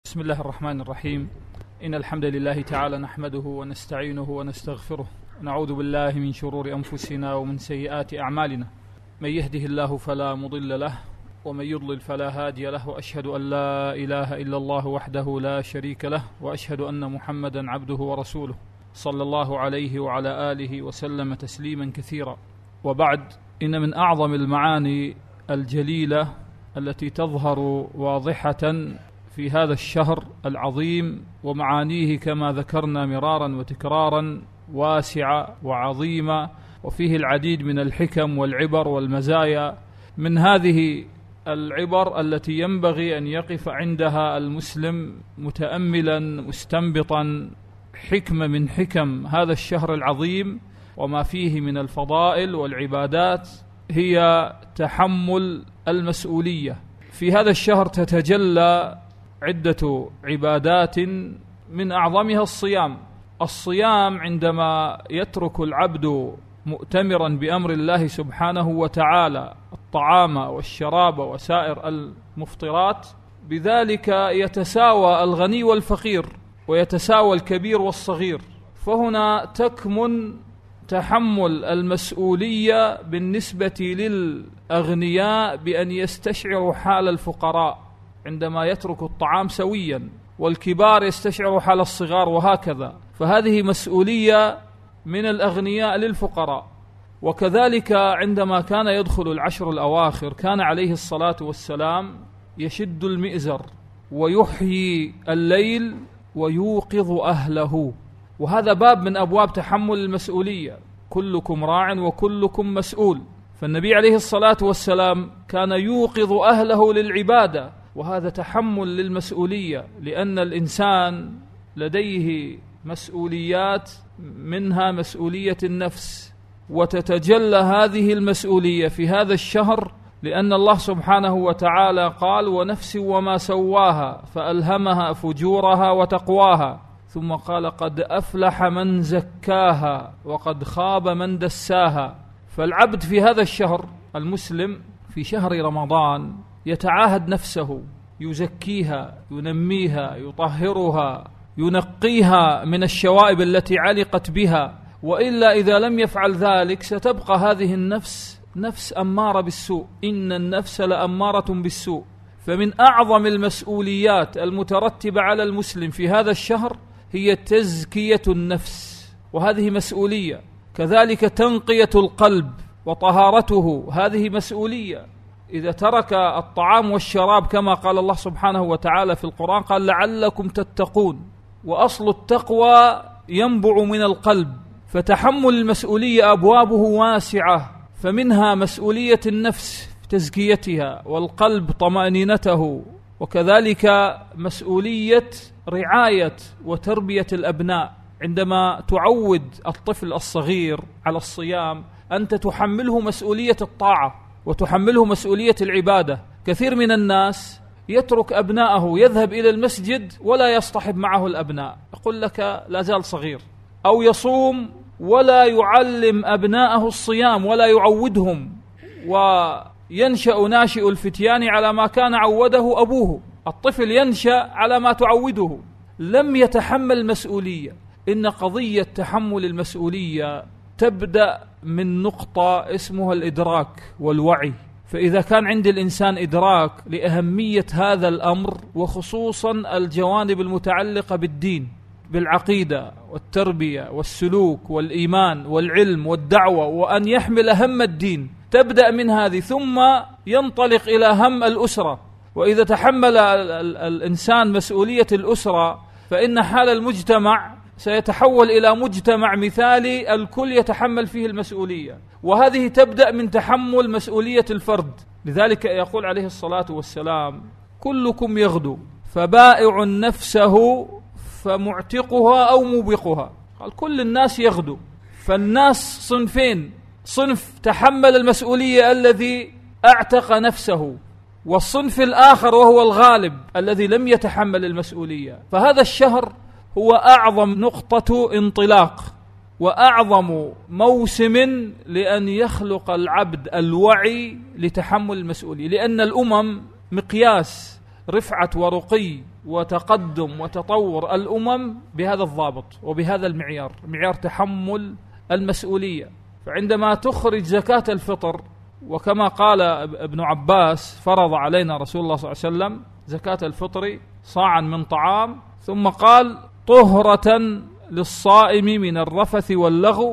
بسم الله الرحمن الرحيم. إن الحمد لله تعالى نحمده ونستعينه ونستغفره، ونعوذ بالله من شرور أنفسنا ومن سيئات أعمالنا. من يهده الله فلا مضل له، ومن يضلل فلا هادي له، وأشهد أن لا إله إلا الله وحده لا شريك له، وأشهد أن محمدا عبده ورسوله صلى الله عليه وعلى آله وسلم تسليما كثيرا. وبعد، إن من أعظم المعاني الجليلة التي تظهر واضحة في هذا الشهر العظيم، ومعانيه كما ذكرنا مرارا وتكرارا واسعة وعظيمة، وفيه العديد من الحكم والعبر والمزايا. من هذه العبر التي ينبغي أن يقف عندها المسلم متأملا مستنبطا حكمة من حكم هذا الشهر العظيم وما فيه من الفضائل والعبادات، هي تحمل المسؤولية. في هذا الشهر تتجلى عدة عبادات، من أعظمها الصيام عندما يترك العبد مؤتمرا بأمر الله سبحانه وتعالى الطعام والشراب وسائر المفطرات، بذلك يتساوى الغني والفقير، ويتساوى الكبير والصغير. فهنا تكمن تحمل المسؤولية بالنسبة للأغنياء بأن يستشعروا حال الفقراء عندما يترك الطعام سويا، والكبار يستشعروا حال الصغار، وهكذا. فهذه مسؤولية من الأغنياء للفقراء. وكذلك عندما كان يدخل العشر الأواخر كان عليه الصلاة والسلام يشد المئزر ويحيي الليل ويوقظ أهله، وهذا باب من أبواب تحمل المسؤولية. كلكم راع وكلكم مسؤول. فالنبي عليه الصلاة والسلام كان يوقظ أهله للعبادة، وهذا تحمل للمسؤولية، لأن الإنسان لديه مسؤوليات، منها مسؤولية النفس، وتتجلى هذه المسؤولية في هذا الشهر، لأن الله سبحانه وتعالى قال: ونفس وما سواها فألهمها فجورها وتقواها، ثم قال: قد أفلح من زكاها وقد خاب من دساها. فالعبد في هذا الشهر المسلم في شهر رمضان يتعاهد نفسه، يزكيها، ينميها، يطهرها، ينقيها من الشوائب التي علقت بها، وإلا إذا لم يفعل ذلك ستبقى هذه النفس نفس أمارة بالسوء. إن النفس لأمارة بالسوء. فمن أعظم المسؤوليات المترتبة على المسلم في هذا الشهر هي تزكية النفس، وهذه مسؤولية. كذلك تنقية القلب وطهارته، هذه مسؤولية. إذا ترك الطعام والشراب كما قال الله سبحانه وتعالى في القرآن، قال: لعلكم تتقون. وأصل التقوى ينبع من القلب. فتحمل المسؤولية أبوابه واسعة، فمنها مسؤولية النفس تزكيتها، والقلب طمأنينته، وكذلك مسؤولية رعاية وتربية الأبناء. عندما تعود الطفل الصغير على الصيام أنت تحمله مسؤولية الطاعة وتحمله مسؤولية العبادة. كثير من الناس يترك أبناءه يذهب إلى المسجد ولا يصطحب معه الأبناء، يقول لك لا زال صغير، أو يصوم ولا يعلم أبناءه الصيام ولا يعودهم، وينشأ ناشئ الفتيان على ما كان عوده أبوه. الطفل ينشأ على ما تعوده، لم يتحمل مسؤولية. إن قضية تحمل المسؤولية تبدأ من نقطة اسمها الإدراك والوعي. فإذا كان عند الإنسان إدراك لأهمية هذا الأمر، وخصوصا الجوانب المتعلقة بالدين، بالعقيدة والتربية والسلوك والإيمان والعلم والدعوة، وأن يحمل هم الدين، تبدأ من هذه ثم ينطلق إلى هم الأسرة. وإذا تحمل الإنسان مسؤولية الأسرة فإن حال المجتمع سيتحول إلى مجتمع مثالي الكل يتحمل فيه المسؤولية، وهذه تبدأ من تحمل مسؤولية الفرد. لذلك يقول عليه الصلاة والسلام: كلكم يغدو فبائع نفسه فمعتقها أو موبقها. قال: كل الناس يغدو. فالناس صنفين: صنف تحمل المسؤولية الذي اعتق نفسه، والصنف الآخر وهو الغالب الذي لم يتحمل المسؤولية. فهذا الشهر هو أعظم نقطة انطلاق وأعظم موسم لأن يخلق العبد الوعي لتحمل المسؤولية، لأن الأمم مقياس رفعة ورقي وتقدم وتطور الأمم بهذا الضابط وبهذا المعيار، معيار تحمل المسؤولية. فعندما تخرج زكاة الفطر، وكما قال ابن عباس فرض علينا رسول الله صلى الله عليه وسلم زكاة الفطر صاعا من طعام، ثم قال طهرة للصائم من الرفث واللغو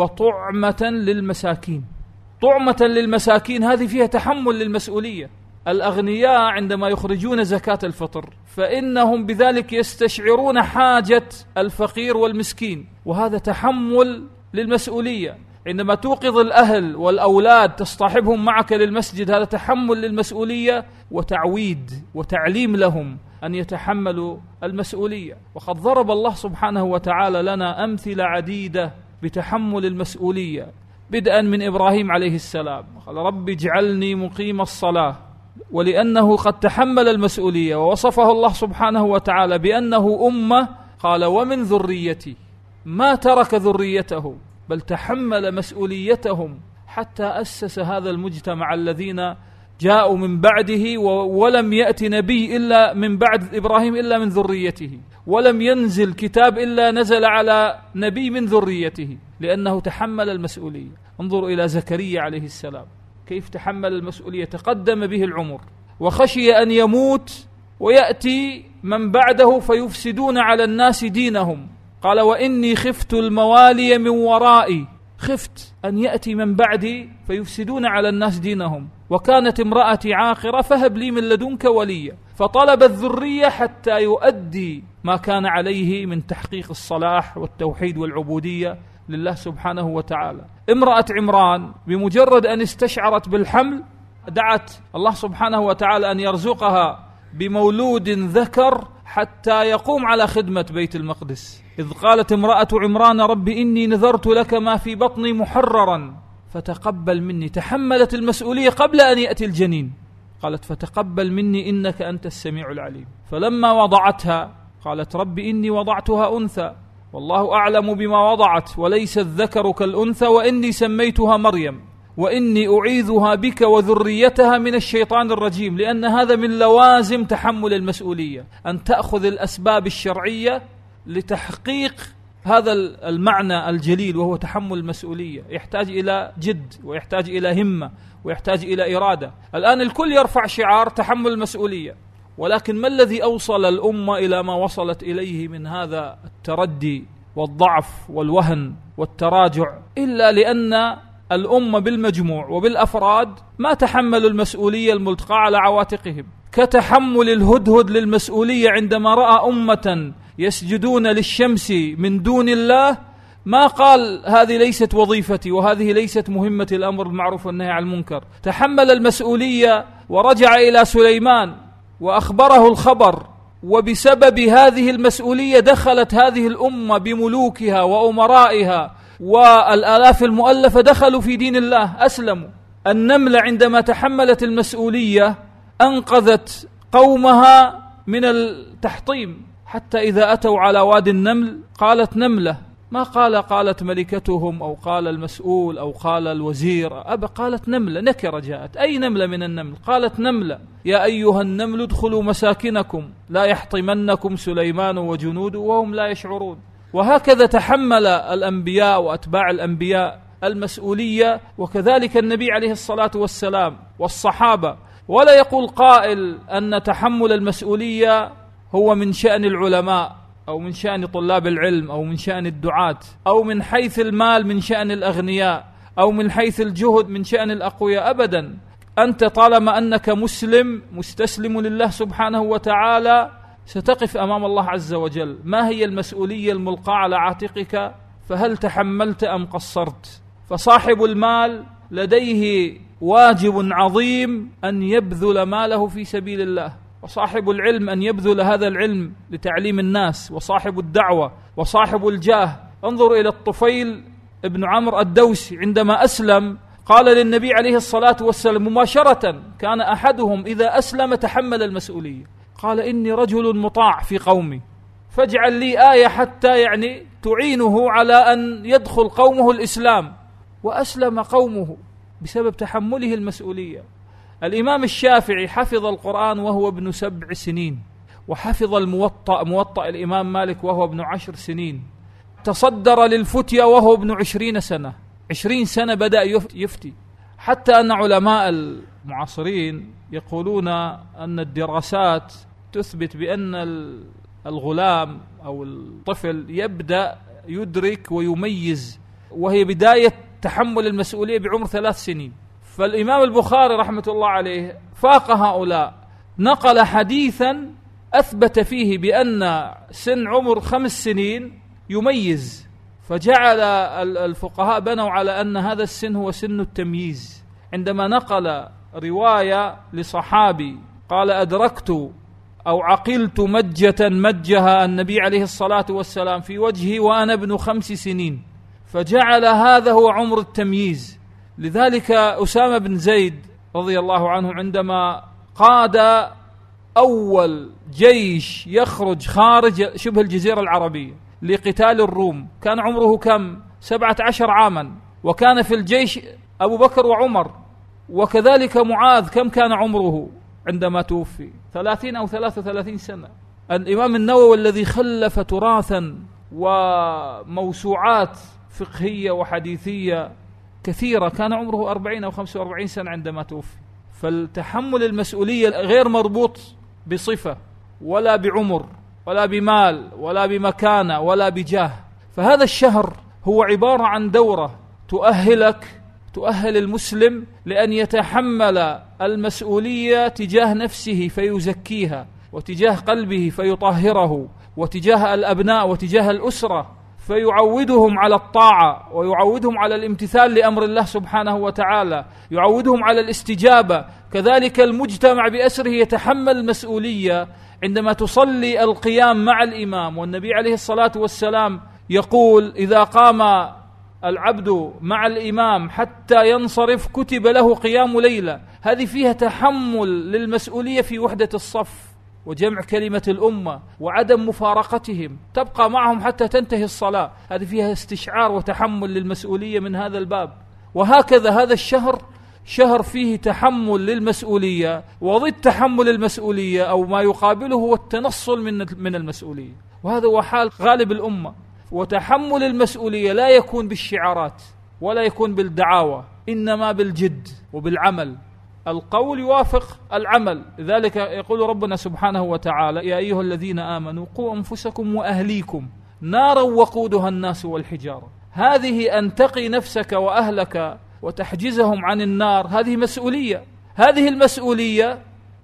وطعمة للمساكين. طعمة للمساكين هذه فيها تحمل للمسؤولية. الأغنياء عندما يخرجون زكاة الفطر فإنهم بذلك يستشعرون حاجة الفقير والمسكين، وهذا تحمل للمسؤولية. عندما توقظ الأهل والأولاد تصطحبهم معك للمسجد، هذا تحمل للمسؤولية وتعويد وتعليم لهم أن يتحملوا المسؤولية. وقد ضرب الله سبحانه وتعالى لنا أمثلة عديدة بتحمل المسؤولية، بدءا من إبراهيم عليه السلام، قال رب اجعلني مقيم الصلاة، ولأنه قد تحمل المسؤولية ووصفه الله سبحانه وتعالى بأنه أمة، قال ومن ذريتي، ما ترك ذريته بل تحمل مسؤوليتهم حتى أسس هذا المجتمع الذين جاءوا من بعده، ولم يأتي نبي إلا من بعد إبراهيم إلا من ذريته، ولم ينزل كتاب إلا نزل على نبي من ذريته، لأنه تحمل المسؤولية. انظروا إلى زكريا عليه السلام كيف تحمل المسؤولية، تقدم به العمر وخشي أن يموت ويأتي من بعده فيفسدون على الناس دينهم، قال وإني خفت الموالي من ورائي، خفت أن يأتي من بعدي فيفسدون على الناس دينهم، وكانت امرأتي عاقرة فهب لي من لدنك وليا، فطلب الذرية حتى يؤدي ما كان عليه من تحقيق الصلاح والتوحيد والعبودية لله سبحانه وتعالى. امرأة عمران بمجرد أن استشعرت بالحمل دعت الله سبحانه وتعالى أن يرزقها بمولود ذكر حتى يقوم على خدمة بيت المقدس، إذ قالت امرأة عمران رب إني نذرت لك ما في بطني محررا فتقبل مني. تحملت المسؤولية قبل أن يأتي الجنين، قالت فتقبل مني إنك أنت السميع العليم. فلما وضعتها قالت رب إني وضعتها أنثى والله أعلم بما وضعت وليس الذكر كالأنثى وإني سميتها مريم وإني أعيذها بك وذريتها من الشيطان الرجيم. لأن هذا من لوازم تحمل المسؤولية، أن تأخذ الأسباب الشرعية لتحقيق هذا المعنى الجليل وهو تحمل المسؤولية. يحتاج إلى جد ويحتاج إلى همة ويحتاج إلى إرادة. الآن الكل يرفع شعار تحمل المسؤولية، ولكن ما الذي أوصل الأمة إلى ما وصلت إليه من هذا التردي والضعف والوهن والتراجع؟ إلا لأن الأمة بالمجموع وبالأفراد ما تحملوا المسؤولية الملتقى على عواتقهم، كتحمل الهدهد للمسؤولية عندما رأى أمة يسجدون للشمس من دون الله، ما قال هذه ليست وظيفتي وهذه ليست مهمة الأمر بالمعروف والنهي عن المنكر. تحمل المسؤولية ورجع إلى سليمان وأخبره الخبر، وبسبب هذه المسؤولية دخلت هذه الأمة بملوكها وأمرائها والآلاف المؤلفة دخلوا في دين الله، أسلموا. النملة عندما تحملت المسؤولية أنقذت قومها من التحطيم، حتى إذا أتوا على وادي النمل قالت نملة، ما قالت ملكتهم أو قال المسؤول أو قال الوزير، قالت نملة، نكرة جاءت، أي نملة من النمل؟ قالت نملة يا أيها النمل ادخلوا مساكنكم لا يحطمنكم سليمان وجنوده وهم لا يشعرون. وهكذا تحمل الأنبياء وأتباع الأنبياء المسؤولية، وكذلك النبي عليه الصلاة والسلام والصحابة. ولا يقول قائل أن تحمل المسؤولية هو من شأن العلماء أو من شأن طلاب العلم أو من شأن الدعاة أو من حيث المال من شأن الأغنياء أو من حيث الجهد من شأن الأقوياء، أبدا. أنت طالما أنك مسلم مستسلم لله سبحانه وتعالى ستقف أمام الله عز وجل. ما هي المسؤولية الملقاة على عاتقك؟ فهل تحملت أم قصرت؟ فصاحب المال لديه واجب عظيم أن يبذل ماله في سبيل الله، وصاحب العلم أن يبذل هذا العلم لتعليم الناس، وصاحب الدعوة وصاحب الجاه. انظر إلى الطفيل ابن عمرو الدوسي عندما أسلم قال للنبي عليه الصلاة والسلام مباشرة، كان أحدهم إذا أسلم تحمل المسؤولية، قال إني رجل مطاع في قومي فاجعل لي آية حتى تعينه على أن يدخل قومه الإسلام. وأسلم قومه بسبب تحمله المسؤولية. الإمام الشافعي حفظ القرآن وهو ابن 7 سنين، وحفظ موطأ الإمام مالك وهو ابن 10 سنين، تصدر للفتية وهو ابن 20 سنة. 20 سنة بدأ يفتي، حتى أن علماء المعاصرين يقولون أن الدراسات تثبت بأن الغلام أو الطفل يبدأ يدرك ويميز، وهي بداية تحمل المسؤولية بعمر 3 سنين. فالإمام البخاري رحمة الله عليه فاق هؤلاء، نقل حديثا أثبت فيه بأن سن عمر 5 سنين يميز، فجعل الفقهاء بنوا على أن هذا السن هو سن التمييز. عندما نقل رواية لصحابي قال أدركت أو عقلت مجة مجها النبي عليه الصلاة والسلام في وجهي وأنا ابن 5 سنين، فجعل هذا هو عمر التمييز. لذلك أسامة بن زيد رضي الله عنه عندما قاد أول جيش يخرج خارج شبه الجزيرة العربية لقتال الروم كان عمره كم؟ 17 عاما، وكان في الجيش أبو بكر وعمر، وكذلك معاذ كم كان عمره عندما توفي؟ 30 أو 33 سنة. الإمام النووي الذي خلف تراثا وموسوعات فقهية وحديثية كثيرة كان عمره 40 أو 45 سنة عندما توفي. فالتحمل المسؤولية غير مربوط بصفة ولا بعمر ولا بمال ولا بمكانة ولا بجاه. فهذا الشهر هو عبارة عن دورة تؤهل المسلم لأن يتحمل المسؤولية تجاه نفسه فيزكيها، وتجاه قلبه فيطهره، وتجاه الأبناء وتجاه الأسرة فيعودهم على الطاعة، ويعودهم على الامتثال لأمر الله سبحانه وتعالى، يعودهم على الاستجابة. كذلك المجتمع بأسره يتحمل المسؤولية عندما تصلي القيام مع الإمام، والنبي عليه الصلاة والسلام يقول إذا قام العبد مع الإمام حتى ينصرف كتب له قيام ليلة. هذه فيها تحمل للمسؤولية في وحدة الصف وجمع كلمة الأمة وعدم مفارقتهم، تبقى معهم حتى تنتهي الصلاة. هذه فيها استشعار وتحمل للمسؤولية من هذا الباب. وهكذا هذا الشهر شهر فيه تحمل للمسؤولية، وضد تحمل المسؤولية أو ما يقابله هو التنصل من المسؤولية، وهذا هو حال غالب الأمة. وتحمل المسؤولية لا يكون بالشعارات ولا يكون بالدعاوى، إنما بالجد وبالعمل. القول يوافق العمل. لذلك يقول ربنا سبحانه وتعالى يا أيها الذين آمنوا قوا أنفسكم وأهليكم نارا وقودها الناس والحجارة. هذه أن تقي نفسك وأهلك وتحجزهم عن النار، هذه مسؤولية. هذه المسؤولية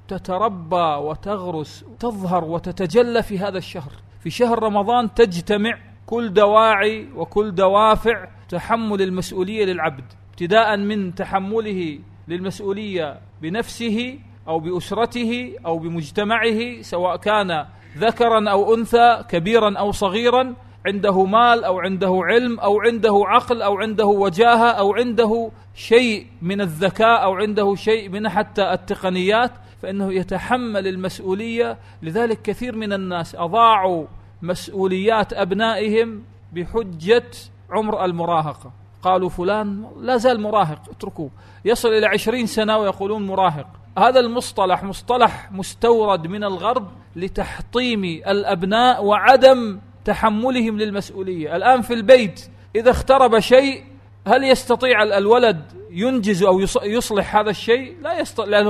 تتربى وتغرس وتظهر وتتجلى في هذا الشهر. في شهر رمضان تجتمع كل دواعي وكل دوافع تحمل المسؤولية للعبد، ابتداء من تحمله للمسؤولية بنفسه أو بأسرته أو بمجتمعه، سواء كان ذكرا أو أنثى، كبيرا أو صغيرا، عنده مال أو عنده علم أو عنده عقل أو عنده وجاهة أو عنده شيء من الذكاء أو عنده شيء من حتى التقنيات، فإنه يتحمل المسؤولية. لذلك كثير من الناس أضاعوا مسؤوليات أبنائهم بحجة عمر المراهقة. قالوا فلان لا زال مراهق اتركوه، يصل إلى 20 سنة ويقولون مراهق. هذا المصطلح مصطلح مستورد من الغرب لتحطيم الأبناء وعدم تحملهم للمسؤولية. الآن في البيت إذا اخترب شيء هل يستطيع الولد ينجز أو يصلح هذا الشيء؟ لا يستطيع، لأنه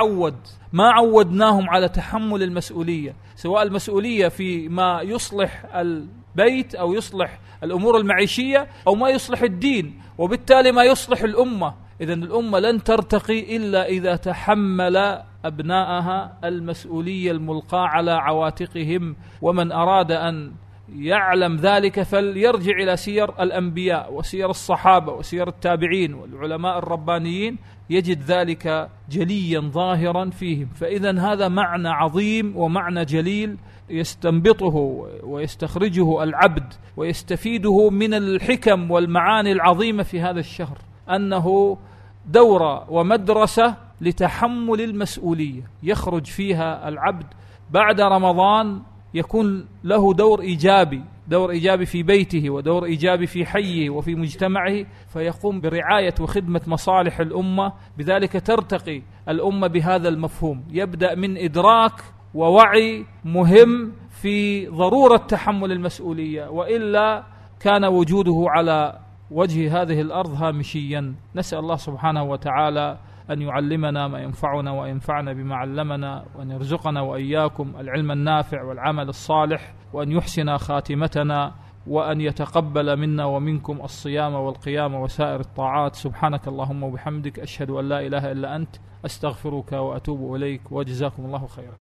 ما عودناهم على تحمل المسؤولية، سواء المسؤولية في ما يصلح البيت أو يصلح الأمور المعيشية أو ما يصلح الدين، وبالتالي ما يصلح الأمة. إذن الأمة لن ترتقي إلا إذا تحمل أبناءها المسؤولية الملقاة على عواتقهم. ومن أراد أن يعلم ذلك فليرجع إلى سير الأنبياء وسير الصحابة وسير التابعين والعلماء الربانيين، يجد ذلك جليا ظاهرا فيهم. فإذن هذا معنى عظيم ومعنى جليل يستنبطه ويستخرجه العبد ويستفيده من الحكم والمعاني العظيمة في هذا الشهر، أنه دورة ومدرسة لتحمل المسؤولية يخرج فيها العبد بعد رمضان يكون له دور إيجابي في بيته، ودور إيجابي في حيه وفي مجتمعه، فيقوم برعاية وخدمة مصالح الأمة. بذلك ترتقي الأمة بهذا المفهوم، يبدأ من إدراك ووعي مهم في ضرورة تحمل المسؤولية، وإلا كان وجوده على وجه هذه الأرض هامشيا. نسأل الله سبحانه وتعالى أن يعلمنا ما ينفعنا وينفعنا بما علمنا، وأن يرزقنا وإياكم العلم النافع والعمل الصالح، وأن يحسن خاتمتنا، وأن يتقبل منا ومنكم الصيام والقيام وسائر الطاعات. سبحانك اللهم وبحمدك، أشهد أن لا إله إلا أنت، أستغفرك وأتوب إليك، وجزاكم الله خيرا.